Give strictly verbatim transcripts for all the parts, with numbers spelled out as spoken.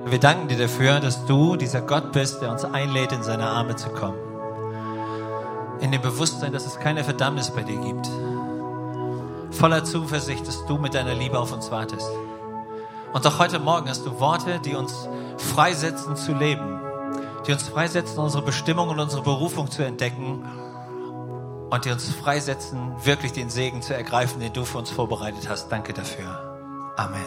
Und wir danken dir dafür, dass du dieser Gott bist, der uns einlädt, in seine Arme zu kommen. In dem Bewusstsein, dass es keine Verdammnis bei dir gibt. Voller Zuversicht, dass du mit deiner Liebe auf uns wartest. Und auch heute Morgen hast du Worte, die uns freisetzen zu leben. Die uns freisetzen, unsere Bestimmung und unsere Berufung zu entdecken. Und die uns freisetzen, wirklich den Segen zu ergreifen, den du für uns vorbereitet hast. Danke dafür. Amen.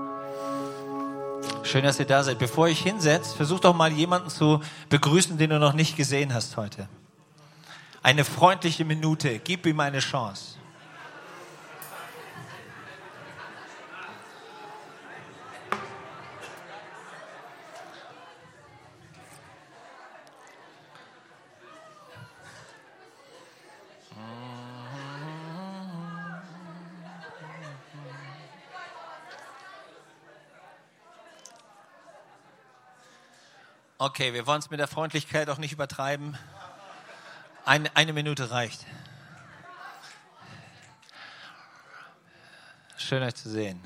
Schön, dass ihr da seid. Bevor ich hinsetze, versuch doch mal jemanden zu begrüßen, den du noch nicht gesehen hast heute. Eine freundliche Minute. Gib ihm eine Chance. Okay, wir wollen es mit der Freundlichkeit auch nicht übertreiben. Eine, eine Minute reicht. Schön, euch zu sehen.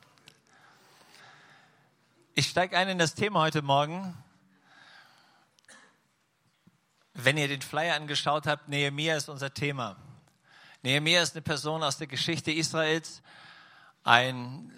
Ich steige ein in das Thema heute Morgen. Wenn ihr den Flyer angeschaut habt, Nehemia ist unser Thema. Nehemia ist eine Person aus der Geschichte Israels, ein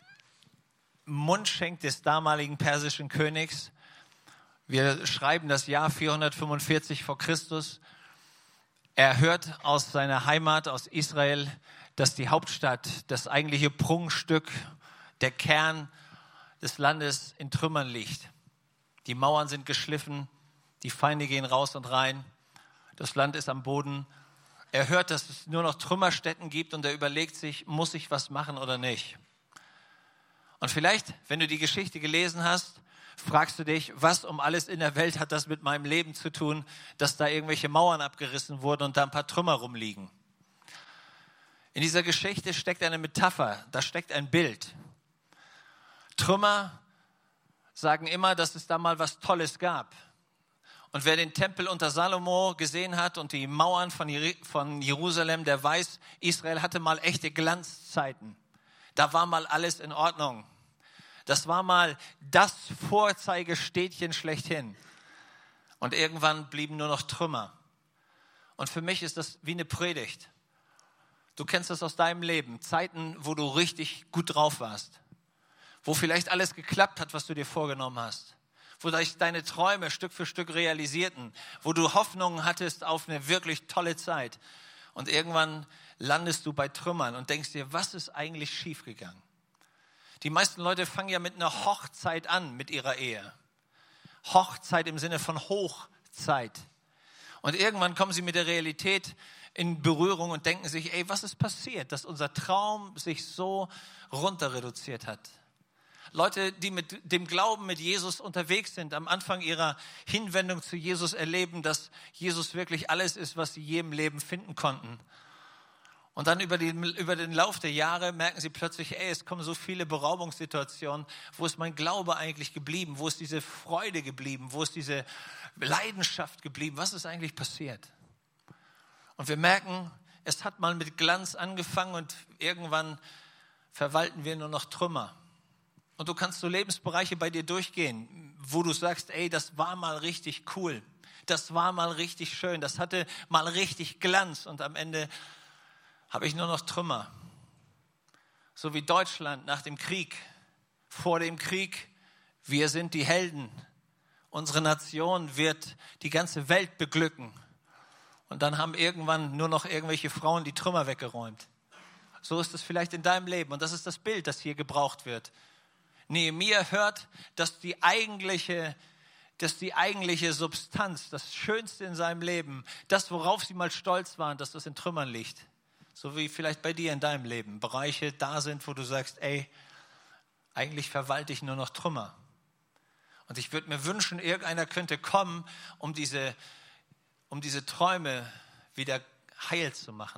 Mundschenk des damaligen persischen Königs. Wir schreiben das Jahr vierhundertfünfundvierzig vor Christus. Er hört aus seiner Heimat, aus Israel, dass die Hauptstadt, das eigentliche Prunkstück, der Kern des Landes in Trümmern liegt. Die Mauern sind geschliffen, die Feinde gehen raus und rein, das Land ist am Boden. Er hört, dass es nur noch Trümmerstätten gibt und er überlegt sich, muss ich was machen oder nicht? Und vielleicht, wenn du die Geschichte gelesen hast, fragst du dich, was um alles in der Welt hat das mit meinem Leben zu tun, dass da irgendwelche Mauern abgerissen wurden und da ein paar Trümmer rumliegen. In dieser Geschichte steckt eine Metapher, da steckt ein Bild. Trümmer sagen immer, dass es da mal was Tolles gab. Und wer den Tempel unter Salomo gesehen hat und die Mauern von Jerusalem, der weiß, Israel hatte mal echte Glanzzeiten. Da war mal alles in Ordnung. Das war mal das Vorzeigestädtchen schlechthin. Und irgendwann blieben nur noch Trümmer. Und für mich ist das wie eine Predigt. Du kennst das aus deinem Leben. Zeiten, wo du richtig gut drauf warst. Wo vielleicht alles geklappt hat, was du dir vorgenommen hast. Wo sich deine Träume Stück für Stück realisierten. Wo du Hoffnungen hattest auf eine wirklich tolle Zeit. Und irgendwann landest du bei Trümmern und denkst dir, was ist eigentlich schiefgegangen? Die meisten Leute fangen ja mit einer Hochzeit an, mit ihrer Ehe. Hochzeit im Sinne von Hochzeit. Und irgendwann kommen sie mit der Realität in Berührung und denken sich, ey, was ist passiert, dass unser Traum sich so runter reduziert hat? Leute, die mit dem Glauben mit Jesus unterwegs sind, am Anfang ihrer Hinwendung zu Jesus erleben, dass Jesus wirklich alles ist, was sie je im Leben finden konnten. Und dann über den, über den Lauf der Jahre merken sie plötzlich, ey, es kommen so viele Beraubungssituationen. Wo ist mein Glaube eigentlich geblieben? Wo ist diese Freude geblieben? Wo ist diese Leidenschaft geblieben? Was ist eigentlich passiert? Und wir merken, es hat mal mit Glanz angefangen und irgendwann verwalten wir nur noch Trümmer. Und du kannst so Lebensbereiche bei dir durchgehen, wo du sagst, ey, das war mal richtig cool. Das war mal richtig schön. Das hatte mal richtig Glanz und am Ende habe ich nur noch Trümmer. So wie Deutschland nach dem Krieg, vor dem Krieg, wir sind die Helden. Unsere Nation wird die ganze Welt beglücken. Und dann haben irgendwann nur noch irgendwelche Frauen die Trümmer weggeräumt. So ist es vielleicht in deinem Leben und das ist das Bild, das hier gebraucht wird. Nehemia hört, dass die eigentliche, dass die eigentliche Substanz, das Schönste in seinem Leben, das, worauf sie mal stolz waren, dass das in Trümmern liegt. So wie vielleicht bei dir in deinem Leben Bereiche da sind, wo du sagst, ey, eigentlich verwalte ich nur noch Trümmer. Und ich würde mir wünschen, irgendeiner könnte kommen, um diese, um diese Träume wieder heil zu machen.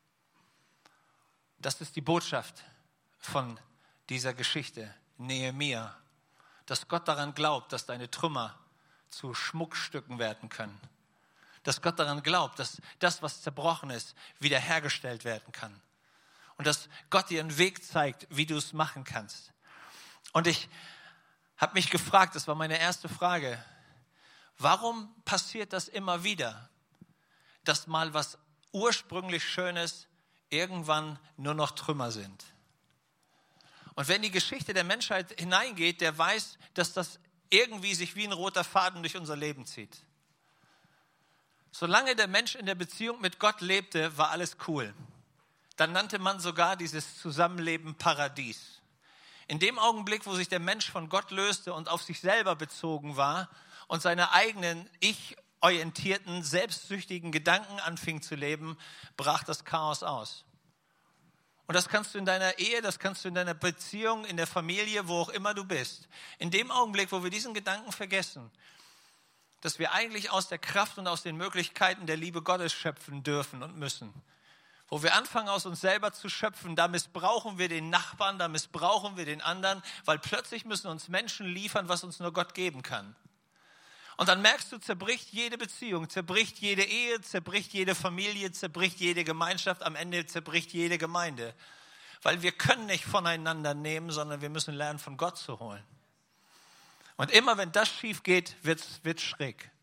Das ist die Botschaft von dieser Geschichte, Nehemia. Dass Gott daran glaubt, dass deine Trümmer zu Schmuckstücken werden können. Dass Gott daran glaubt, dass das, was zerbrochen ist, wiederhergestellt werden kann. Und dass Gott dir einen Weg zeigt, wie du es machen kannst. Und ich habe mich gefragt, das war meine erste Frage, warum passiert das immer wieder, dass mal was ursprünglich Schönes irgendwann nur noch Trümmer sind? Und wenn die Geschichte der Menschheit hineingeht, der weiß, dass das irgendwie sich wie ein roter Faden durch unser Leben zieht. Solange der Mensch in der Beziehung mit Gott lebte, war alles cool. Dann nannte man sogar dieses Zusammenleben Paradies. In dem Augenblick, wo sich der Mensch von Gott löste und auf sich selber bezogen war und seine eigenen ich-orientierten, selbstsüchtigen Gedanken anfing zu leben, brach das Chaos aus. Und das kannst du in deiner Ehe, das kannst du in deiner Beziehung, in der Familie, wo auch immer du bist. In dem Augenblick, wo wir diesen Gedanken vergessen, dass wir eigentlich aus der Kraft und aus den Möglichkeiten der Liebe Gottes schöpfen dürfen und müssen. Wo wir anfangen, aus uns selber zu schöpfen, da missbrauchen wir den Nachbarn, da missbrauchen wir den anderen, weil plötzlich müssen uns Menschen liefern, was uns nur Gott geben kann. Und dann merkst du, zerbricht jede Beziehung, zerbricht jede Ehe, zerbricht jede Familie, zerbricht jede Gemeinschaft, am Ende zerbricht jede Gemeinde. Weil wir können nicht voneinander nehmen, sondern wir müssen lernen, von Gott zu holen. Und immer wenn das schief geht, wird es schräg.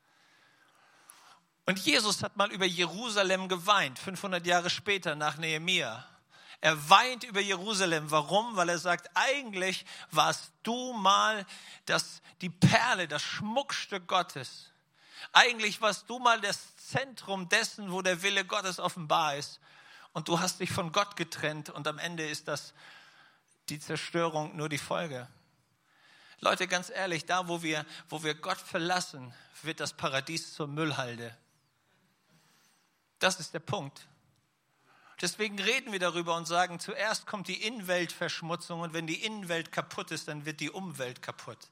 Und Jesus hat mal über Jerusalem geweint, fünfhundert Jahre später nach Nehemia. Er weint über Jerusalem. Warum? Weil er sagt, eigentlich warst du mal das, die Perle, das Schmuckstück Gottes. Eigentlich warst du mal das Zentrum dessen, wo der Wille Gottes offenbar ist. Und du hast dich von Gott getrennt und am Ende ist das die Zerstörung nur die Folge. Leute, ganz ehrlich, da wo wir, wo wir Gott verlassen, wird das Paradies zur Müllhalde. Das ist der Punkt. Deswegen reden wir darüber und sagen, zuerst kommt die Innenweltverschmutzung und wenn die Innenwelt kaputt ist, dann wird die Umwelt kaputt.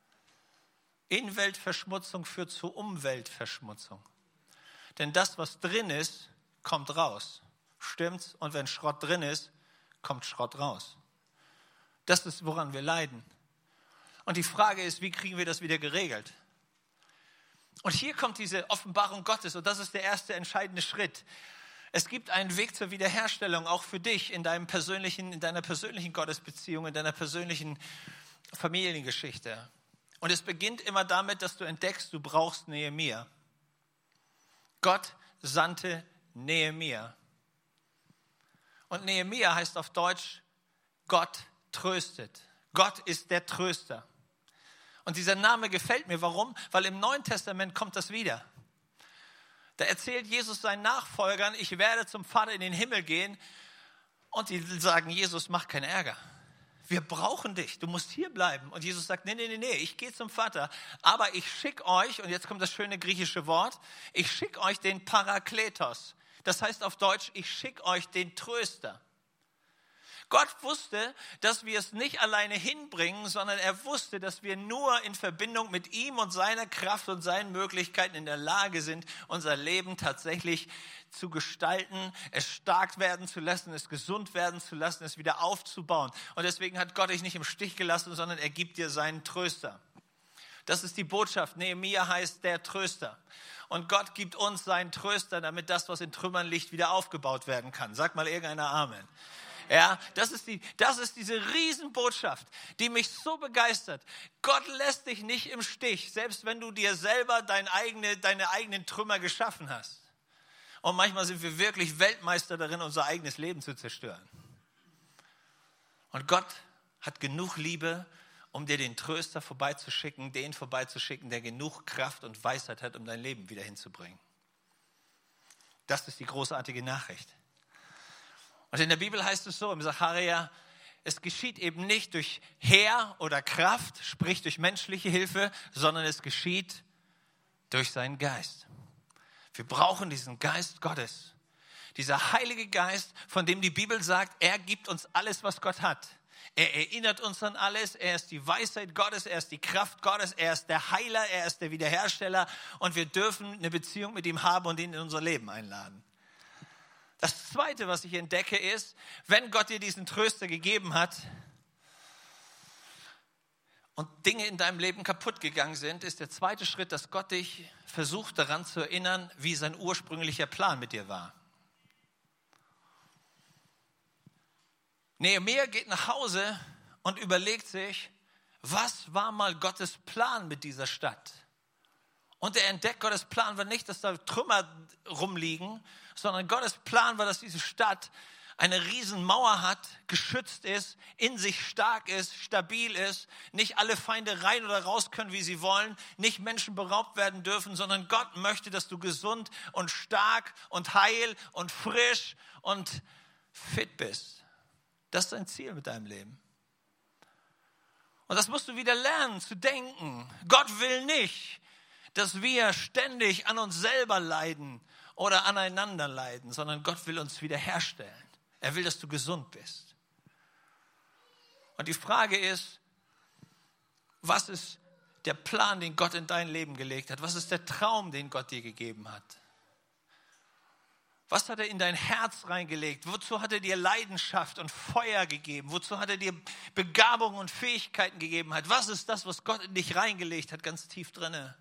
Innenweltverschmutzung führt zu Umweltverschmutzung. Denn das, was drin ist, kommt raus. Stimmt's? Und wenn Schrott drin ist, kommt Schrott raus. Das ist, woran wir leiden. Und die Frage ist, wie kriegen wir das wieder geregelt? Und hier kommt diese Offenbarung Gottes und das ist der erste entscheidende Schritt. Es gibt einen Weg zur Wiederherstellung, auch für dich in deinem persönlichen, in deiner persönlichen Gottesbeziehung, in deiner persönlichen Familiengeschichte. Und es beginnt immer damit, dass du entdeckst, du brauchst Nehemia. Gott sandte Nehemia. Und Nehemia heißt auf Deutsch, Gott tröstet. Gott ist der Tröster. Und dieser Name gefällt mir. Warum? Weil im Neuen Testament kommt das wieder. Da erzählt Jesus seinen Nachfolgern, ich werde zum Vater in den Himmel gehen. Und die sagen, Jesus, mach keinen Ärger. Wir brauchen dich, du musst hier bleiben. Und Jesus sagt, nee, nee, nee, nee, ich gehe zum Vater. Aber ich schicke euch, und jetzt kommt das schöne griechische Wort, ich schicke euch den Parakletos. Das heißt auf Deutsch, ich schicke euch den Tröster. Gott wusste, dass wir es nicht alleine hinbringen, sondern er wusste, dass wir nur in Verbindung mit ihm und seiner Kraft und seinen Möglichkeiten in der Lage sind, unser Leben tatsächlich zu gestalten, es stark werden zu lassen, es gesund werden zu lassen, es wieder aufzubauen. Und deswegen hat Gott dich nicht im Stich gelassen, sondern er gibt dir seinen Tröster. Das ist die Botschaft. Nehemia heißt der Tröster. Und Gott gibt uns seinen Tröster, damit das, was in Trümmern liegt, wieder aufgebaut werden kann. Sag mal irgendeiner Amen. Ja, das ist die, das ist diese Riesenbotschaft, die mich so begeistert. Gott lässt dich nicht im Stich, selbst wenn du dir selber dein eigene, deine eigenen Trümmer geschaffen hast. Und manchmal sind wir wirklich Weltmeister darin, unser eigenes Leben zu zerstören. Und Gott hat genug Liebe, um dir den Tröster vorbeizuschicken, den vorbeizuschicken, der genug Kraft und Weisheit hat, um dein Leben wieder hinzubringen. Das ist die großartige Nachricht. Und in der Bibel heißt es so, im Sacharja, es geschieht eben nicht durch Heer oder Kraft, sprich durch menschliche Hilfe, sondern es geschieht durch seinen Geist. Wir brauchen diesen Geist Gottes. Dieser Heilige Geist, von dem die Bibel sagt, er gibt uns alles, was Gott hat. Er erinnert uns an alles, er ist die Weisheit Gottes, er ist die Kraft Gottes, er ist der Heiler, er ist der Wiederhersteller und wir dürfen eine Beziehung mit ihm haben und ihn in unser Leben einladen. Das Zweite, was ich entdecke, ist, wenn Gott dir diesen Tröster gegeben hat und Dinge in deinem Leben kaputt gegangen sind, ist der zweite Schritt, dass Gott dich versucht daran zu erinnern, wie sein ursprünglicher Plan mit dir war. Nehemia geht nach Hause und überlegt sich, was war mal Gottes Plan mit dieser Stadt? Und er entdeckt, Gottes Plan war nicht, dass da Trümmer rumliegen, sondern Gottes Plan war, dass diese Stadt eine riesen Mauer hat, geschützt ist, in sich stark ist, stabil ist, nicht alle Feinde rein oder raus können, wie sie wollen, nicht Menschen beraubt werden dürfen, sondern Gott möchte, dass du gesund und stark und heil und frisch und fit bist. Das ist dein Ziel mit deinem Leben. Und das musst du wieder lernen zu denken. Gott will nicht, dass wir ständig an uns selber leiden oder aneinander leiden, sondern Gott will uns wiederherstellen. Er will, dass du gesund bist. Und die Frage ist, was ist der Plan, den Gott in dein Leben gelegt hat? Was ist der Traum, den Gott dir gegeben hat? Was hat er in dein Herz reingelegt? Wozu hat er dir Leidenschaft und Feuer gegeben? Wozu hat er dir Begabung und Fähigkeiten gegeben? Was ist das, was Gott in dich reingelegt hat, ganz tief drinne?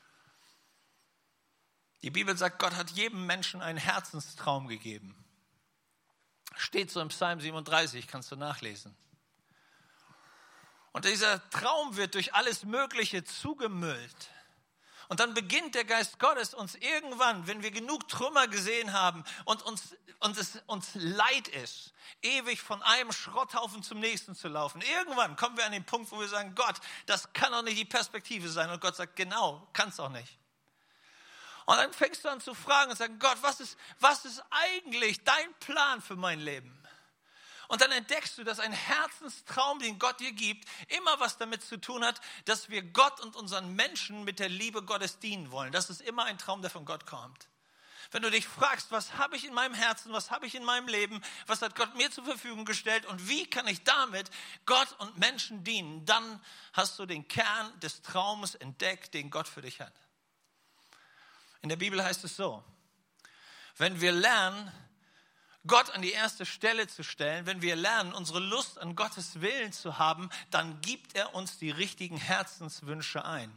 Die Bibel sagt, Gott hat jedem Menschen einen Herzenstraum gegeben. Steht so im Psalm siebenunddreißig, kannst du nachlesen. Und dieser Traum wird durch alles Mögliche zugemüllt. Und dann beginnt der Geist Gottes uns irgendwann, wenn wir genug Trümmer gesehen haben und uns, und es uns leid ist, ewig von einem Schrotthaufen zum nächsten zu laufen. Irgendwann kommen wir an den Punkt, wo wir sagen, Gott, das kann doch nicht die Perspektive sein. Und Gott sagt, genau, kann es auch nicht. Und dann fängst du an zu fragen und sagen, Gott, was ist, was ist eigentlich dein Plan für mein Leben? Und dann entdeckst du, dass ein Herzenstraum, den Gott dir gibt, immer was damit zu tun hat, dass wir Gott und unseren Menschen mit der Liebe Gottes dienen wollen. Das ist immer ein Traum, der von Gott kommt. Wenn du dich fragst, was habe ich in meinem Herzen, was habe ich in meinem Leben, was hat Gott mir zur Verfügung gestellt und wie kann ich damit Gott und Menschen dienen, dann hast du den Kern des Traumes entdeckt, den Gott für dich hat. In der Bibel heißt es so, wenn wir lernen, Gott an die erste Stelle zu stellen, wenn wir lernen, unsere Lust an Gottes Willen zu haben, dann gibt er uns die richtigen Herzenswünsche ein.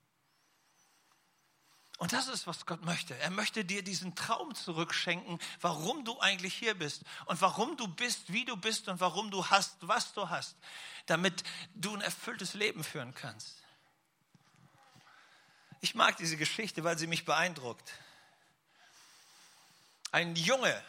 Und das ist, was Gott möchte. Er möchte dir diesen Traum zurückschenken, warum du eigentlich hier bist und warum du bist, wie du bist und warum du hast, was du hast, damit du ein erfülltes Leben führen kannst. Ich mag diese Geschichte, weil sie mich beeindruckt. Ein Junge,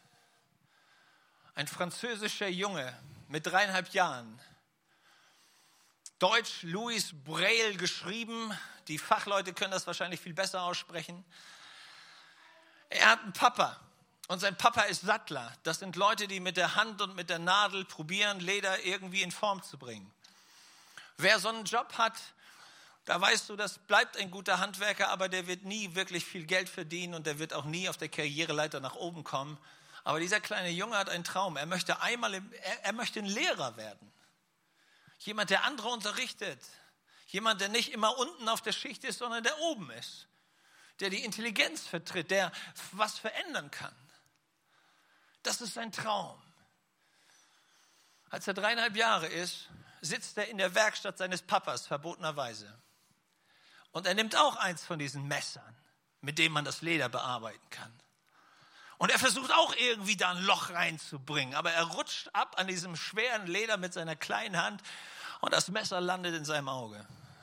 ein französischer Junge mit dreieinhalb Jahren, Deutsch Louis Braille geschrieben, die Fachleute können das wahrscheinlich viel besser aussprechen. Er hat einen Papa und sein Papa ist Sattler. Das sind Leute, die mit der Hand und mit der Nadel probieren, Leder irgendwie in Form zu bringen. Wer so einen Job hat, da weißt du, das bleibt ein guter Handwerker, aber der wird nie wirklich viel Geld verdienen und der wird auch nie auf der Karriereleiter nach oben kommen. Aber dieser kleine Junge hat einen Traum. Er möchte einmal, im, er, er möchte ein Lehrer werden. Jemand, der andere unterrichtet. Jemand, der nicht immer unten auf der Schicht ist, sondern der oben ist. Der die Intelligenz vertritt, der was verändern kann. Das ist sein Traum. Als er dreieinhalb Jahre ist, sitzt er in der Werkstatt seines Papas, verbotenerweise. Und er nimmt auch eins von diesen Messern, mit dem man das Leder bearbeiten kann. Und er versucht auch irgendwie da ein Loch reinzubringen, aber er rutscht ab an diesem schweren Leder mit seiner kleinen Hand und das Messer landet in seinem Auge.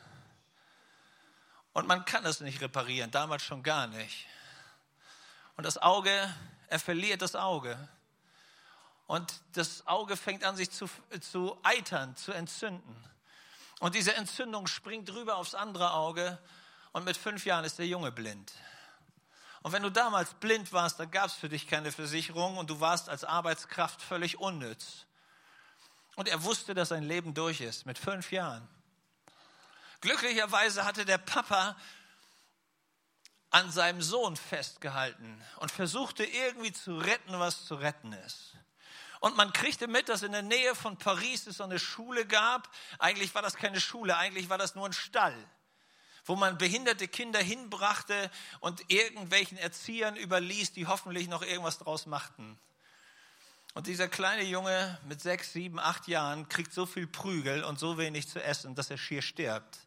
Und man kann das nicht reparieren, damals schon gar nicht. Und das Auge, er verliert das Auge. Und das Auge fängt an, sich zu, zu eitern, zu entzünden. Und diese Entzündung springt rüber aufs andere Auge und mit fünf Jahren ist der Junge blind. Und wenn du damals blind warst, dann gab es für dich keine Versicherung und du warst als Arbeitskraft völlig unnütz. Und er wusste, dass sein Leben durch ist, mit fünf Jahren. Glücklicherweise hatte der Papa an seinem Sohn festgehalten und versuchte irgendwie zu retten, was zu retten ist. Und man kriegte mit, dass in der Nähe von Paris es so eine Schule gab. Eigentlich war das keine Schule, eigentlich war das nur ein Stall, wo man behinderte Kinder hinbrachte und irgendwelchen Erziehern überließ, die hoffentlich noch irgendwas draus machten. Und dieser kleine Junge mit sechs, sieben, acht Jahren kriegt so viel Prügel und so wenig zu essen, dass er schier stirbt.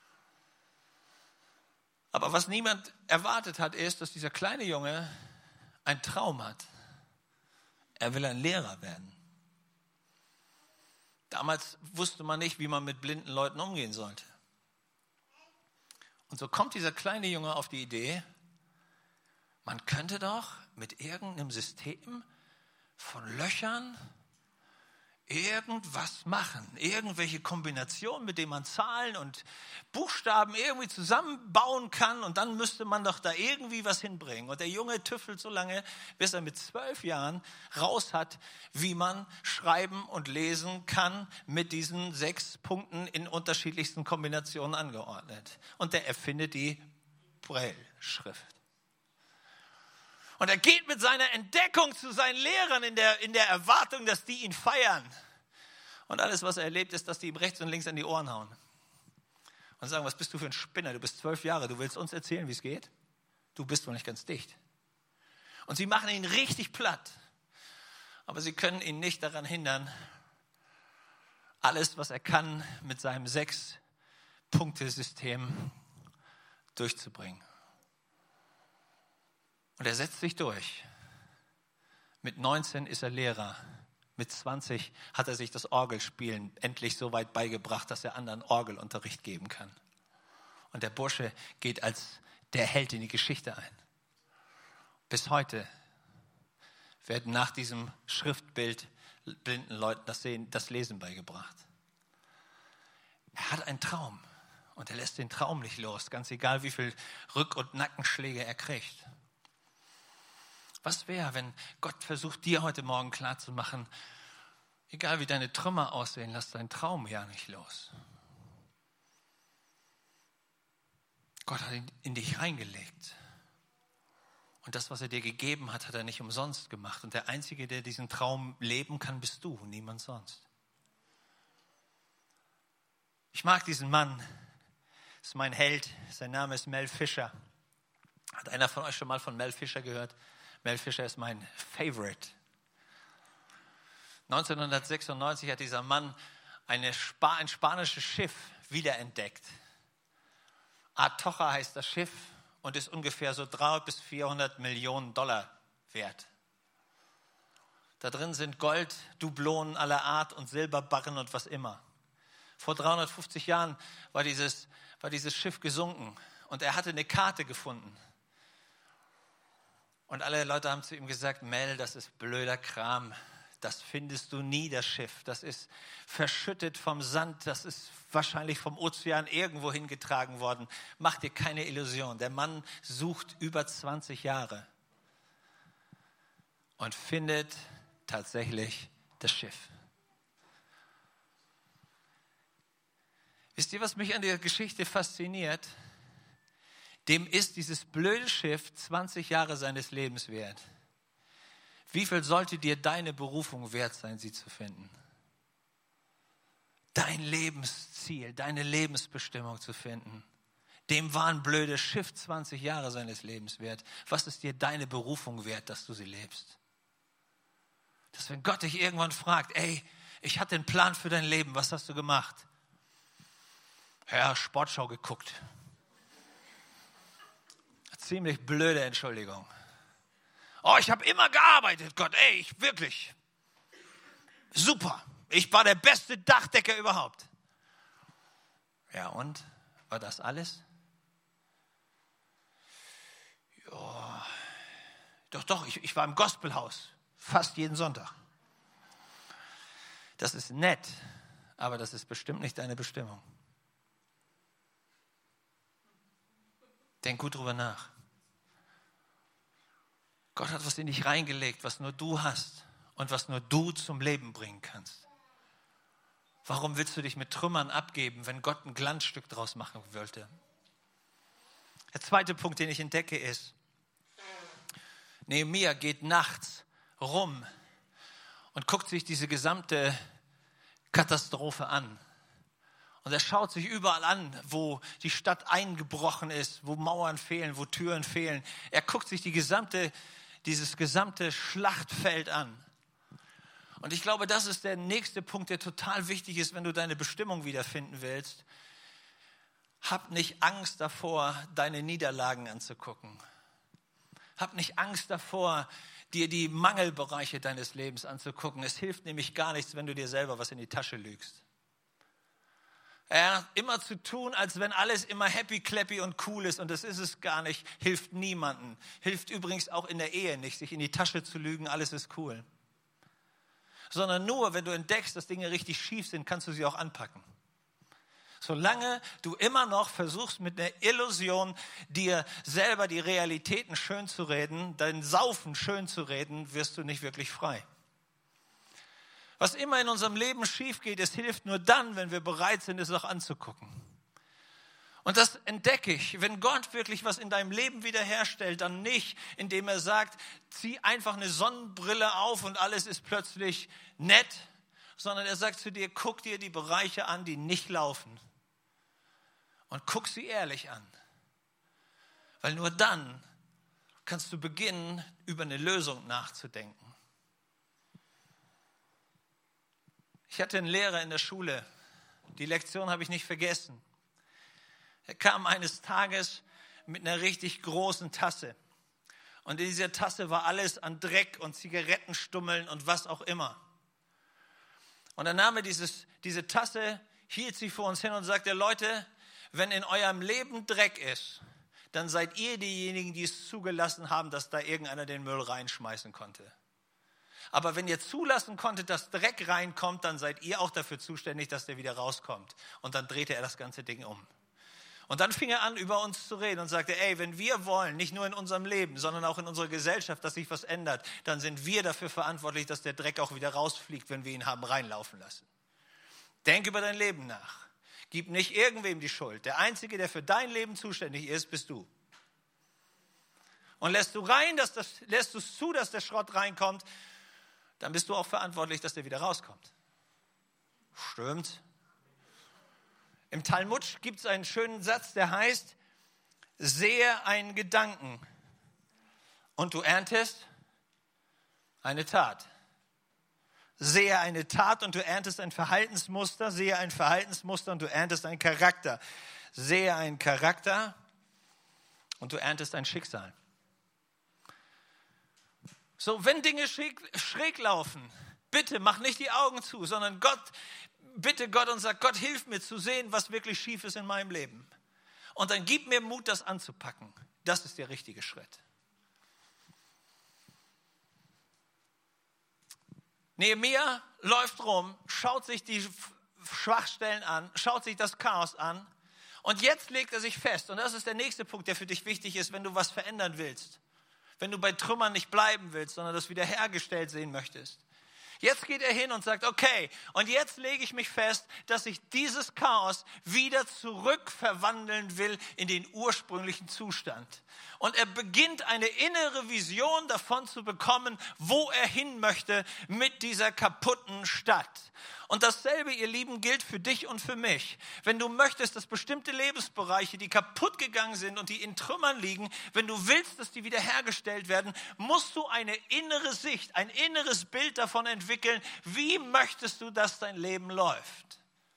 Aber was niemand erwartet hat, ist, dass dieser kleine Junge einen Traum hat. Er will ein Lehrer werden. Damals wusste man nicht, wie man mit blinden Leuten umgehen sollte. Und so kommt dieser kleine Junge auf die Idee, man könnte doch mit irgendeinem System von Löchern irgendwas machen. Irgendwelche Kombinationen, mit denen man Zahlen und Buchstaben irgendwie zusammenbauen kann. Und dann müsste man doch da irgendwie was hinbringen. Und der Junge tüffelt so lange, bis er mit zwölf Jahren raus hat, wie man schreiben und lesen kann mit diesen sechs Punkten in unterschiedlichsten Kombinationen angeordnet. Und der erfindet die Braille-Schrift. Und er geht mit seiner Entdeckung zu seinen Lehrern in der, in der Erwartung, dass die ihn feiern. Und alles, was er erlebt, ist, dass die ihm rechts und links an die Ohren hauen. Und sagen, was bist du für ein Spinner? Du bist zwölf Jahre, du willst uns erzählen, wie es geht? Du bist wohl nicht ganz dicht. Und sie machen ihn richtig platt. Aber sie können ihn nicht daran hindern, alles, was er kann, mit seinem Sechs-Punkte-System durchzubringen. Und er setzt sich durch. Mit neunzehn ist er Lehrer. Mit zwanzig hat er sich das Orgelspielen endlich so weit beigebracht, dass er anderen Orgelunterricht geben kann. Und der Bursche geht als der Held in die Geschichte ein. Bis heute werden nach diesem Schriftbild blinden Leuten das, Sehen, das Lesen beigebracht. Er hat einen Traum und er lässt den Traum nicht los, ganz egal, wie viel Rück- und Nackenschläge er kriegt. Was wäre, wenn Gott versucht, dir heute Morgen klarzumachen, egal wie deine Trümmer aussehen, lass deinen Traum ja nicht los. Gott hat ihn in dich reingelegt. Und das, was er dir gegeben hat, hat er nicht umsonst gemacht. Und der Einzige, der diesen Traum leben kann, bist du, niemand sonst. Ich mag diesen Mann. Das ist mein Held. Sein Name ist Mel Fisher. Hat einer von euch schon mal von Mel Fisher gehört? Mel Fisher ist mein Favorite. neunzehnhundertsechsundneunzig hat dieser Mann eine Spa- ein spanisches Schiff wiederentdeckt. Atocha heißt das Schiff und ist ungefähr so dreihundert bis vierhundert Millionen Dollar wert. Da drin sind Gold, Dublonen aller Art und Silberbarren und was immer. Vor dreihundertfünfzig Jahren war dieses, war dieses Schiff gesunken und er hatte eine Karte gefunden. Und alle Leute haben zu ihm gesagt, Mel, das ist blöder Kram. Das findest du nie, das Schiff. Das ist verschüttet vom Sand. Das ist wahrscheinlich vom Ozean irgendwo hingetragen worden. Mach dir keine Illusion. Der Mann sucht über zwanzig Jahre und findet tatsächlich das Schiff. Wisst ihr, was mich an der Geschichte fasziniert? Dem ist dieses blöde Schiff zwanzig Jahre seines Lebens wert. Wie viel sollte dir deine Berufung wert sein, sie zu finden? Dein Lebensziel, deine Lebensbestimmung zu finden. Dem war ein blödes Schiff zwanzig Jahre seines Lebens wert. Was ist dir deine Berufung wert, dass du sie lebst? Dass wenn Gott dich irgendwann fragt, ey, ich hatte einen Plan für dein Leben, was hast du gemacht? Ja, Sportschau geguckt. Ziemlich blöde Entschuldigung. Oh, ich habe immer gearbeitet, Gott, ey, ich wirklich. Super, ich war der beste Dachdecker überhaupt. Ja, und? War das alles? Ja, doch, doch, ich, ich war im Gospelhaus, fast jeden Sonntag. Das ist nett, aber das ist bestimmt nicht deine Bestimmung. Denk gut drüber nach. Gott hat was in dich reingelegt, was nur du hast und was nur du zum Leben bringen kannst. Warum willst du dich mit Trümmern abgeben, wenn Gott ein Glanzstück draus machen wollte? Der zweite Punkt, den ich entdecke, ist, Nehemia geht nachts rum und guckt sich diese gesamte Katastrophe an. Und er schaut sich überall an, wo die Stadt eingebrochen ist, wo Mauern fehlen, wo Türen fehlen. Er guckt sich die gesamte, dieses gesamte Schlachtfeld an. Und ich glaube, das ist der nächste Punkt, der total wichtig ist, wenn du deine Bestimmung wiederfinden willst. Hab nicht Angst davor, deine Niederlagen anzugucken. Hab nicht Angst davor, dir die Mangelbereiche deines Lebens anzugucken. Es hilft nämlich gar nichts, wenn du dir selber was in die Tasche lügst. Ja, immer zu tun, als wenn alles immer happy, clappy und cool ist, und das ist es gar nicht, hilft niemandem. Hilft übrigens auch in der Ehe nicht, sich in die Tasche zu lügen, alles ist cool. Sondern nur, wenn du entdeckst, dass Dinge richtig schief sind, kannst du sie auch anpacken. Solange du immer noch versuchst, mit einer Illusion dir selber die Realitäten schön zu reden, dein Saufen schön zu reden, wirst du nicht wirklich frei. Was immer in unserem Leben schief geht, es hilft nur dann, wenn wir bereit sind, es auch anzugucken. Und das entdecke ich. Wenn Gott wirklich was in deinem Leben wiederherstellt, dann nicht, indem er sagt, zieh einfach eine Sonnenbrille auf und alles ist plötzlich nett, sondern er sagt zu dir, guck dir die Bereiche an, die nicht laufen. Und guck sie ehrlich an. Weil nur dann kannst du beginnen, über eine Lösung nachzudenken. Ich hatte einen Lehrer in der Schule, die Lektion habe ich nicht vergessen. Er kam eines Tages mit einer richtig großen Tasse. Und in dieser Tasse war alles an Dreck und Zigarettenstummeln und was auch immer. Und dann nahm er dieses, diese Tasse, hielt sie vor uns hin und sagte, Leute, wenn in eurem Leben Dreck ist, dann seid ihr diejenigen, die es zugelassen haben, dass da irgendeiner den Müll reinschmeißen konnte. Aber wenn ihr zulassen konntet, dass Dreck reinkommt, dann seid ihr auch dafür zuständig, dass der wieder rauskommt. Und dann drehte er das ganze Ding um. Und dann fing er an, über uns zu reden und sagte, ey, wenn wir wollen, nicht nur in unserem Leben, sondern auch in unserer Gesellschaft, dass sich was ändert, dann sind wir dafür verantwortlich, dass der Dreck auch wieder rausfliegt, wenn wir ihn haben reinlaufen lassen. Denk über dein Leben nach. Gib nicht irgendwem die Schuld. Der Einzige, der für dein Leben zuständig ist, bist du. Und lässt du rein, dass das, lässt du es zu, dass der Schrott reinkommt, dann bist du auch verantwortlich, dass der wieder rauskommt. Stimmt. Im Talmud gibt es einen schönen Satz, der heißt, sehe einen Gedanken und du erntest eine Tat. Sehe eine Tat und du erntest ein Verhaltensmuster, sehe ein Verhaltensmuster und du erntest einen Charakter. Sehe einen Charakter und du erntest ein Schicksal. So, wenn Dinge schräg, schräg laufen, bitte mach nicht die Augen zu, sondern Gott, bitte Gott und sag, Gott, hilf mir zu sehen, was wirklich schief ist in meinem Leben. Und dann gib mir Mut, das anzupacken. Das ist der richtige Schritt. Nehemia läuft rum, schaut sich die Schwachstellen an, schaut sich das Chaos an und jetzt legt er sich fest. Und das ist der nächste Punkt, der für dich wichtig ist, wenn du was verändern willst. Wenn du bei Trümmern nicht bleiben willst, sondern das wiederhergestellt sehen möchtest. Jetzt geht er hin und sagt, okay, und jetzt lege ich mich fest, dass ich dieses Chaos wieder zurückverwandeln will in den ursprünglichen Zustand. Und er beginnt eine innere Vision davon zu bekommen, wo er hin möchte mit dieser kaputten Stadt. Und dasselbe, ihr Lieben, gilt für dich und für mich. Wenn du möchtest, dass bestimmte Lebensbereiche, die kaputt gegangen sind und die in Trümmern liegen, wenn du willst, dass die wiederhergestellt werden, musst du eine innere Sicht, ein inneres Bild davon entwickeln, wie möchtest du, dass dein Leben läuft.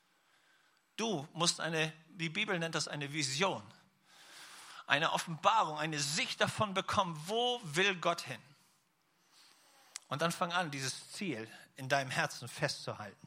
Du musst eine, die Bibel nennt das eine Vision, eine Offenbarung, eine Sicht davon bekommen, wo will Gott hin. Und dann fang an, dieses Ziel in deinem Herzen festzuhalten.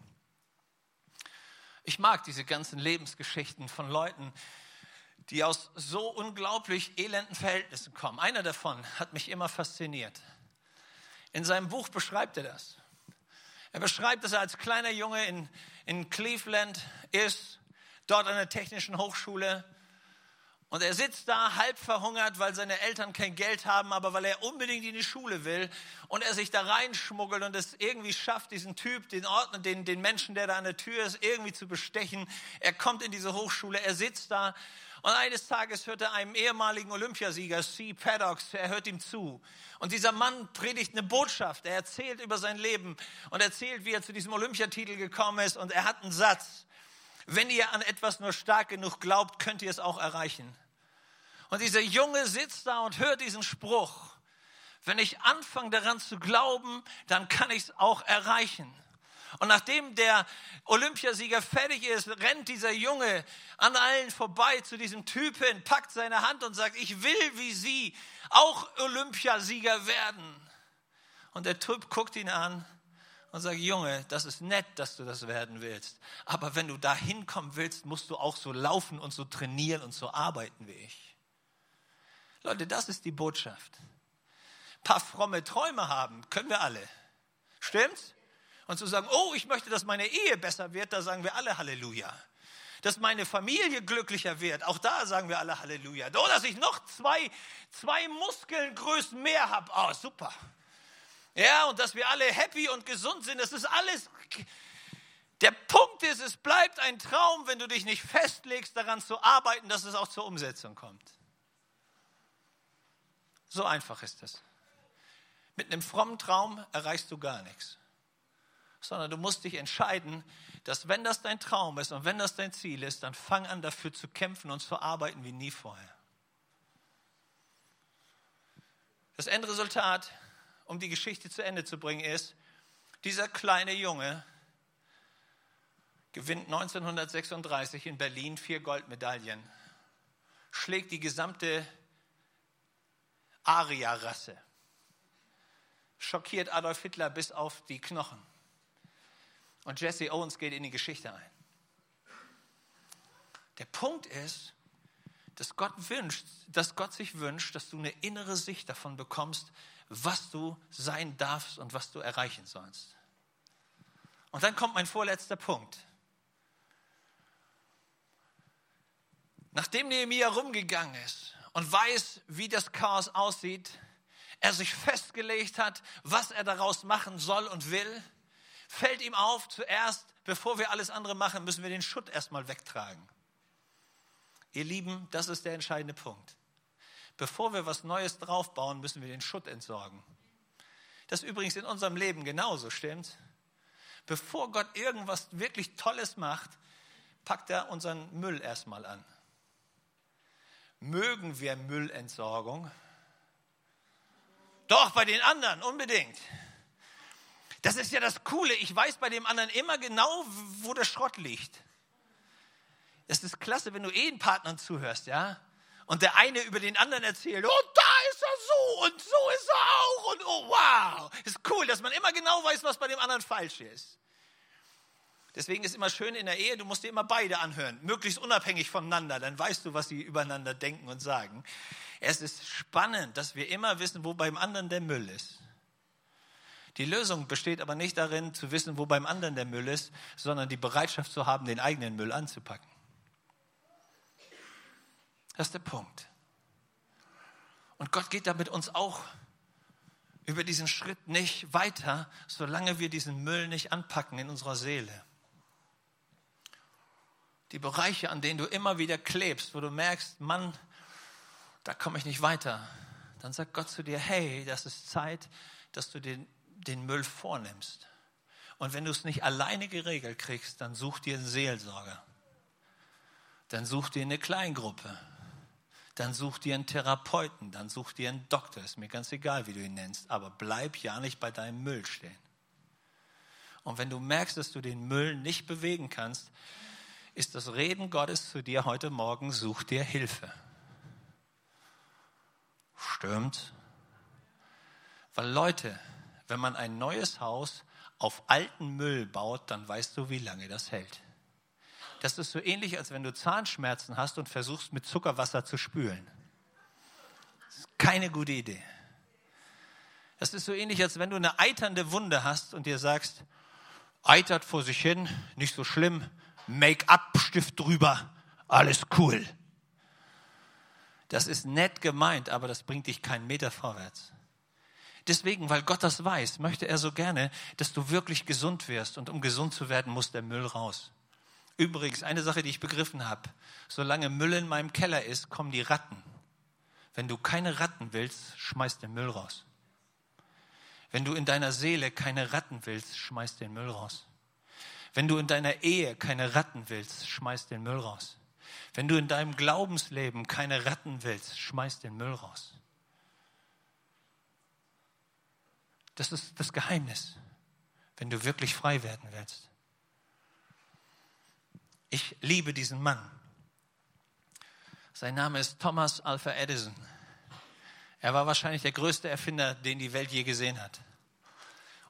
Ich mag diese ganzen Lebensgeschichten von Leuten, die aus so unglaublich elenden Verhältnissen kommen. Einer davon hat mich immer fasziniert. In seinem Buch beschreibt er das. Er beschreibt, dass er als kleiner Junge in, in Cleveland ist, dort an der Technischen Hochschule. Und er sitzt da halb verhungert, weil seine Eltern kein Geld haben, aber weil er unbedingt in die Schule will und er sich da reinschmuggelt und es irgendwie schafft, diesen Typ, den Ordner, den, den Menschen, der da an der Tür ist, irgendwie zu bestechen. Er kommt in diese Hochschule, er sitzt da und eines Tages hört er einem ehemaligen Olympiasieger, C. Paddock, er hört ihm zu. Und dieser Mann predigt eine Botschaft, er erzählt über sein Leben und erzählt, wie er zu diesem Olympiatitel gekommen ist und er hat einen Satz. Wenn ihr an etwas nur stark genug glaubt, könnt ihr es auch erreichen. Und dieser Junge sitzt da und hört diesen Spruch. Wenn ich anfange daran zu glauben, dann kann ich es auch erreichen. Und nachdem der Olympiasieger fertig ist, rennt dieser Junge an allen vorbei zu diesem Typen, packt seine Hand und sagt, ich will wie Sie auch Olympiasieger werden. Und der Typ guckt ihn an und sagt, Junge, das ist nett, dass du das werden willst. Aber wenn du da hinkommen willst, musst du auch so laufen und so trainieren und so arbeiten wie ich. Leute, das ist die Botschaft. Ein paar fromme Träume haben, können wir alle. Stimmt's? Und zu sagen, oh, ich möchte, dass meine Ehe besser wird, da sagen wir alle Halleluja. Dass meine Familie glücklicher wird, auch da sagen wir alle Halleluja. Oh, dass ich noch zwei, zwei Muskelgrößen mehr habe, oh, super. Ja, und dass wir alle happy und gesund sind, das ist alles. Der Punkt ist, es bleibt ein Traum, wenn du dich nicht festlegst, daran zu arbeiten, dass es auch zur Umsetzung kommt. So einfach ist es. Mit einem frommen Traum erreichst du gar nichts. Sondern du musst dich entscheiden, dass wenn das dein Traum ist und wenn das dein Ziel ist, dann fang an dafür zu kämpfen und zu arbeiten wie nie vorher. Das Endresultat, um die Geschichte zu Ende zu bringen, ist, dieser kleine Junge gewinnt neunzehnhundertsechsunddreißig in Berlin vier Goldmedaillen, schlägt die gesamte Arierrasse, schockiert Adolf Hitler bis auf die Knochen. Und Jesse Owens geht in die Geschichte ein. Der Punkt ist, dass Gott wünscht, dass Gott sich wünscht, dass du eine innere Sicht davon bekommst, was du sein darfst und was du erreichen sollst. Und dann kommt mein vorletzter Punkt. Nachdem Nehemia rumgegangen ist und weiß, wie das Chaos aussieht, er sich festgelegt hat, was er daraus machen soll und will, fällt ihm auf, zuerst, bevor wir alles andere machen, müssen wir den Schutt erstmal wegtragen. Ihr Lieben, das ist der entscheidende Punkt. Bevor wir was Neues draufbauen, müssen wir den Schutt entsorgen. Das ist übrigens in unserem Leben genauso, stimmt's? Bevor Gott irgendwas wirklich Tolles macht, packt er unseren Müll erstmal an. Mögen wir Müllentsorgung? Doch, bei den anderen unbedingt. Das ist ja das Coole. Ich weiß bei dem anderen immer genau, wo der Schrott liegt. Es ist klasse, wenn du Ehepartnern zuhörst, ja? Und der eine über den anderen erzählt, oh, da ist er so und so ist er auch und oh, wow. Ist cool, dass man immer genau weiß, was bei dem anderen falsch ist. Deswegen ist immer schön in der Ehe, du musst dir immer beide anhören, möglichst unabhängig voneinander, dann weißt du, was sie übereinander denken und sagen. Es ist spannend, dass wir immer wissen, wo beim anderen der Müll ist. Die Lösung besteht aber nicht darin, zu wissen, wo beim anderen der Müll ist, sondern die Bereitschaft zu haben, den eigenen Müll anzupacken. Das ist der Punkt. Und Gott geht da mit uns auch über diesen Schritt nicht weiter, solange wir diesen Müll nicht anpacken in unserer Seele. Die Bereiche, an denen du immer wieder klebst, wo du merkst, Mann, da komme ich nicht weiter. Dann sagt Gott zu dir, hey, das ist Zeit, dass du den, den Müll vornimmst. Und wenn du es nicht alleine geregelt kriegst, dann such dir einen Seelsorger. Dann such dir eine Kleingruppe. Dann such dir einen Therapeuten, dann such dir einen Doktor, ist mir ganz egal, wie du ihn nennst, aber bleib ja nicht bei deinem Müll stehen. Und wenn du merkst, dass du den Müll nicht bewegen kannst, ist das Reden Gottes zu dir heute Morgen, such dir Hilfe. Stimmt? Weil Leute, wenn man ein neues Haus auf alten Müll baut, dann weißt du, wie lange das hält. Das ist so ähnlich, als wenn du Zahnschmerzen hast und versuchst, mit Zuckerwasser zu spülen. Das ist keine gute Idee. Das ist so ähnlich, als wenn du eine eiternde Wunde hast und dir sagst, eitert vor sich hin, nicht so schlimm, Make-up-Stift drüber, alles cool. Das ist nett gemeint, aber das bringt dich keinen Meter vorwärts. Deswegen, weil Gott das weiß, möchte er so gerne, dass du wirklich gesund wirst. Und um gesund zu werden, muss der Müll raus. Übrigens, eine Sache, die ich begriffen habe, solange Müll in meinem Keller ist, kommen die Ratten. Wenn du keine Ratten willst, schmeiß den Müll raus. Wenn du in deiner Seele keine Ratten willst, schmeiß den Müll raus. Wenn du in deiner Ehe keine Ratten willst, schmeiß den Müll raus. Wenn du in deinem Glaubensleben keine Ratten willst, schmeiß den Müll raus. Das ist das Geheimnis, wenn du wirklich frei werden willst. Ich liebe diesen Mann. Sein Name ist Thomas Alva Edison. Er war wahrscheinlich der größte Erfinder, den die Welt je gesehen hat.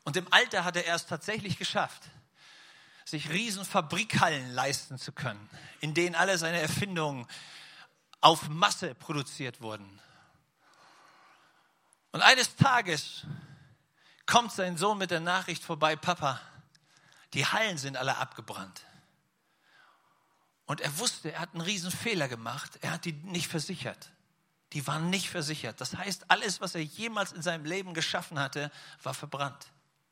Und im Alter hat er es tatsächlich geschafft, sich riesen Fabrikhallen leisten zu können, in denen alle seine Erfindungen auf Masse produziert wurden. Und eines Tages kommt sein Sohn mit der Nachricht vorbei: Papa, die Hallen sind alle abgebrannt. Und er wusste, er hat einen riesen Fehler gemacht. Er hat die nicht versichert. Die waren nicht versichert. Das heißt, alles, was er jemals in seinem Leben geschaffen hatte, war verbrannt.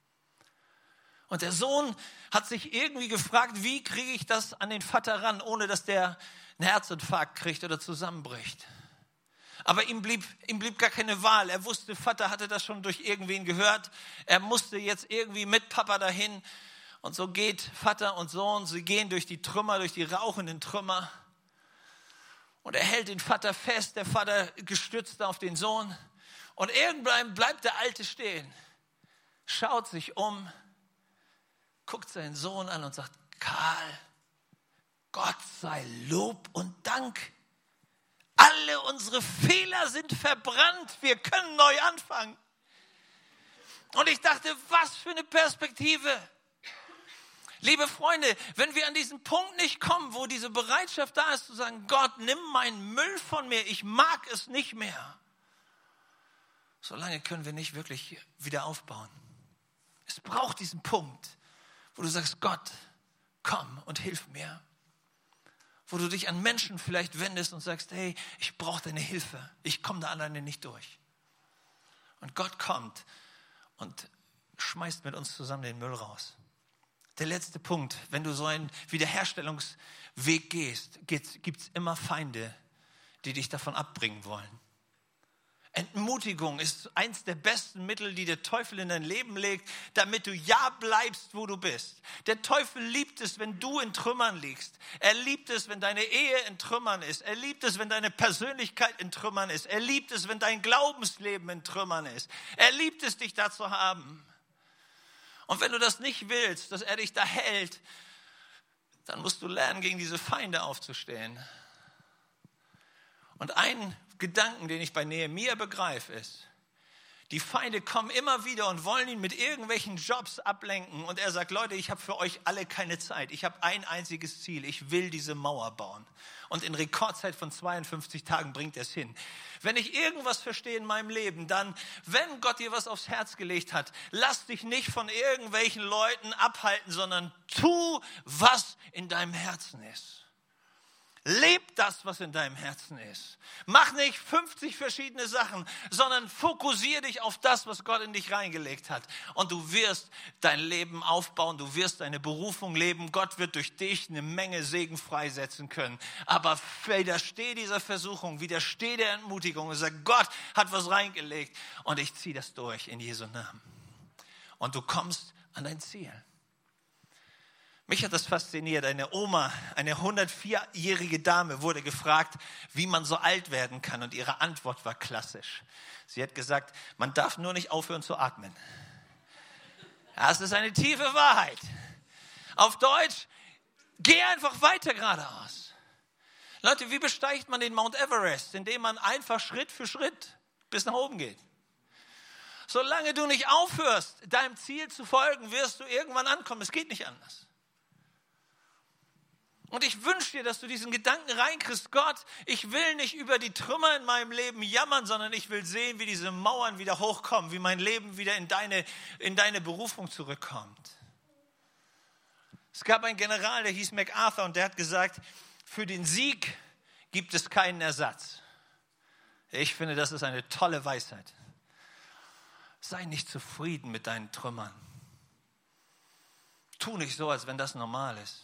Und der Sohn hat sich irgendwie gefragt, wie kriege ich das an den Vater ran, ohne dass der einen Herzinfarkt kriegt oder zusammenbricht. Aber ihm blieb, ihm blieb gar keine Wahl. Er wusste, Vater hatte das schon durch irgendwen gehört. Er musste jetzt irgendwie mit Papa dahin. Und so geht Vater und Sohn, sie gehen durch die Trümmer, durch die rauchenden Trümmer. Und er hält den Vater fest, der Vater gestützt auf den Sohn. Und irgendwann bleibt der Alte stehen, schaut sich um, guckt seinen Sohn an und sagt: Karl, Gott sei Lob und Dank. Alle unsere Fehler sind verbrannt, wir können neu anfangen. Und ich dachte, was für eine Perspektive. Liebe Freunde, wenn wir an diesen Punkt nicht kommen, wo diese Bereitschaft da ist, zu sagen: Gott, nimm meinen Müll von mir, ich mag es nicht mehr. Solange können wir nicht wirklich wieder aufbauen. Es braucht diesen Punkt, wo du sagst: Gott, komm und hilf mir. Wo du dich an Menschen vielleicht wendest und sagst: Hey, ich brauche deine Hilfe. Ich komme da alleine nicht durch. Und Gott kommt und schmeißt mit uns zusammen den Müll raus. Der letzte Punkt: Wenn du so einen Wiederherstellungsweg gehst, gibt es immer Feinde, die dich davon abbringen wollen. Entmutigung ist eins der besten Mittel, die der Teufel in dein Leben legt, damit du ja bleibst, wo du bist. Der Teufel liebt es, wenn du in Trümmern liegst. Er liebt es, wenn deine Ehe in Trümmern ist. Er liebt es, wenn deine Persönlichkeit in Trümmern ist. Er liebt es, wenn dein Glaubensleben in Trümmern ist. Er liebt es, dich da zu haben. Und wenn du das nicht willst, dass er dich da hält, dann musst du lernen, gegen diese Feinde aufzustehen. Und ein Gedanken, den ich bei Nehemia begreife, ist: Die Feinde kommen immer wieder und wollen ihn mit irgendwelchen Jobs ablenken. Und er sagt: Leute, ich habe für euch alle keine Zeit. Ich habe ein einziges Ziel. Ich will diese Mauer bauen. Und in Rekordzeit von zweiundfünfzig Tagen bringt er es hin. Wenn ich irgendwas verstehe in meinem Leben, dann, wenn Gott dir was aufs Herz gelegt hat, lass dich nicht von irgendwelchen Leuten abhalten, sondern tu, was in deinem Herzen ist. Leb das, was in deinem Herzen ist. Mach nicht fünfzig verschiedene Sachen, sondern fokussiere dich auf das, was Gott in dich reingelegt hat. Und du wirst dein Leben aufbauen, du wirst deine Berufung leben. Gott wird durch dich eine Menge Segen freisetzen können. Aber widersteh dieser Versuchung, widersteh der Entmutigung und sag: Gott hat was reingelegt und ich ziehe das durch in Jesu Namen. Und du kommst an dein Ziel. Mich hat das fasziniert. Eine Oma, eine hundertvierjährige Dame, wurde gefragt, wie man so alt werden kann. Und ihre Antwort war klassisch. Sie hat gesagt: Man darf nur nicht aufhören zu atmen. Das ist eine tiefe Wahrheit. Auf Deutsch: Geh einfach weiter geradeaus. Leute, wie besteigt man den Mount Everest? Indem man einfach Schritt für Schritt bis nach oben geht. Solange du nicht aufhörst, deinem Ziel zu folgen, wirst du irgendwann ankommen. Es geht nicht anders. Und ich wünsche dir, dass du diesen Gedanken reinkriegst: Gott, ich will nicht über die Trümmer in meinem Leben jammern, sondern ich will sehen, wie diese Mauern wieder hochkommen, wie mein Leben wieder in deine, in deine Berufung zurückkommt. Es gab einen General, der hieß MacArthur, und der hat gesagt: Für den Sieg gibt es keinen Ersatz. Ich finde, das ist eine tolle Weisheit. Sei nicht zufrieden mit deinen Trümmern. Tu nicht so, als wenn das normal ist.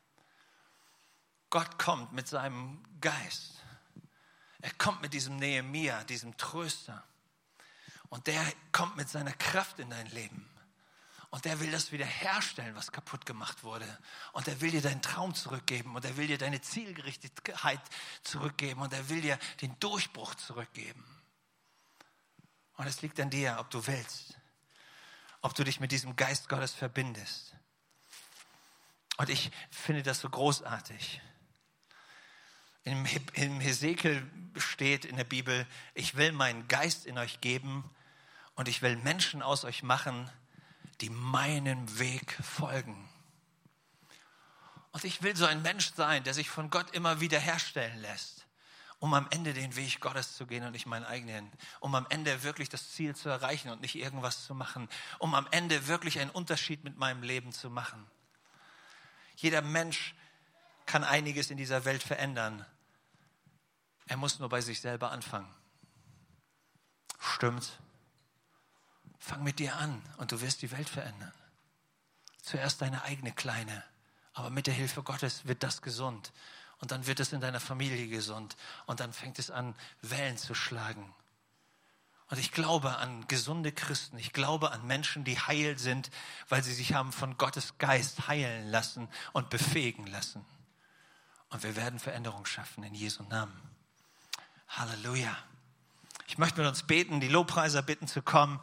Gott kommt mit seinem Geist. Er kommt mit diesem Nehemia, diesem Tröster. Und der kommt mit seiner Kraft in dein Leben. Und der will das wieder herstellen, was kaputt gemacht wurde. Und er will dir deinen Traum zurückgeben. Und er will dir deine Zielgerichtetheit zurückgeben. Und er will dir den Durchbruch zurückgeben. Und es liegt an dir, ob du willst. Ob du dich mit diesem Geist Gottes verbindest. Und ich finde das so großartig. Im, Im Hesekiel steht in der Bibel: Ich will meinen Geist in euch geben und ich will Menschen aus euch machen, die meinem Weg folgen. Und ich will so ein Mensch sein, der sich von Gott immer wieder herstellen lässt, um am Ende den Weg Gottes zu gehen und nicht meinen eigenen, um am Ende wirklich das Ziel zu erreichen und nicht irgendwas zu machen, um am Ende wirklich einen Unterschied mit meinem Leben zu machen. Jeder Mensch kann einiges in dieser Welt verändern. Er muss nur bei sich selber anfangen. Stimmt's? Fang mit dir an und du wirst die Welt verändern. Zuerst deine eigene kleine, aber mit der Hilfe Gottes wird das gesund. Und dann wird es in deiner Familie gesund. Und dann fängt es an, Wellen zu schlagen. Und ich glaube an gesunde Christen. Ich glaube an Menschen, die heil sind, weil sie sich haben von Gottes Geist heilen lassen und befähigen lassen. Und wir werden Veränderung schaffen in Jesu Namen. Halleluja. Ich möchte mit uns beten, die Lobpreiser bitten zu kommen.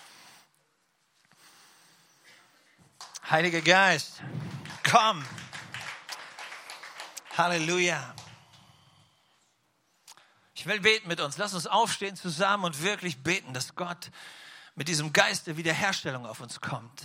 Heiliger Geist, komm. Halleluja. Ich will beten mit uns. Lass uns aufstehen zusammen und wirklich beten, dass Gott mit diesem Geist der Wiederherstellung auf uns kommt.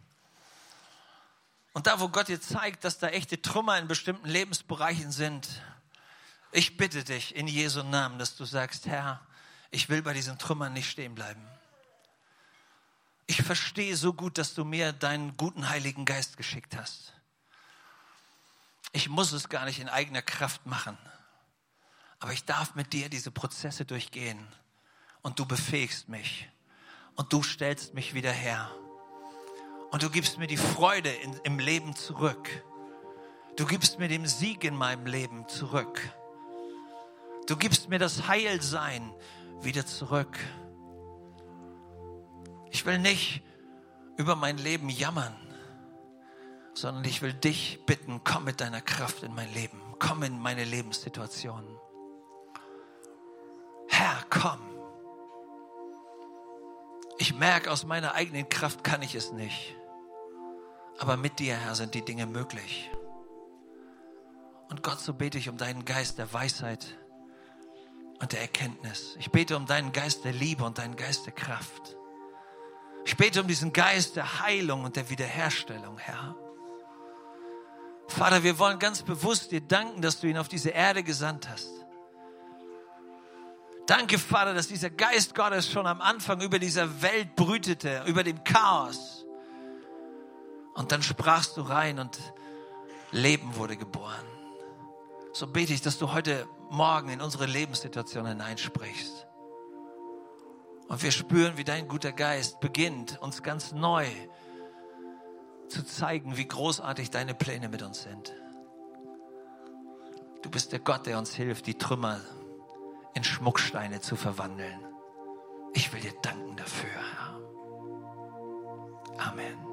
Und da, wo Gott dir zeigt, dass da echte Trümmer in bestimmten Lebensbereichen sind, ich bitte dich in Jesu Namen, dass du sagst, Herr, ich will bei diesen Trümmern nicht stehen bleiben. Ich verstehe so gut, dass du mir deinen guten Heiligen Geist geschickt hast. Ich muss es gar nicht in eigener Kraft machen. Aber ich darf mit dir diese Prozesse durchgehen. Und du befähigst mich. Und du stellst mich wieder her. Und du gibst mir die Freude in, im Leben zurück. Du gibst mir den Sieg in meinem Leben zurück. Du gibst mir das Heilsein wieder zurück. Ich will nicht über mein Leben jammern, sondern ich will dich bitten, komm mit deiner Kraft in mein Leben. Komm in meine Lebenssituation. Herr, komm. Ich merke, aus meiner eigenen Kraft kann ich es nicht. Aber mit dir, Herr, sind die Dinge möglich. Und Gott, so bete ich um deinen Geist der Weisheit und der Erkenntnis. Ich bete um deinen Geist der Liebe und deinen Geist der Kraft. Ich bete um diesen Geist der Heilung und der Wiederherstellung, Herr. Vater, wir wollen ganz bewusst dir danken, dass du ihn auf diese Erde gesandt hast. Danke, Vater, dass dieser Geist Gottes schon am Anfang über dieser Welt brütete, über dem Chaos. Und dann sprachst du rein und Leben wurde geboren. So bete ich, dass du heute Morgen in unsere Lebenssituation hineinsprichst. Und wir spüren, wie dein guter Geist beginnt, uns ganz neu zu zeigen, wie großartig deine Pläne mit uns sind. Du bist der Gott, der uns hilft, die Trümmer in Schmucksteine zu verwandeln. Ich will dir danken dafür, Herr. Amen.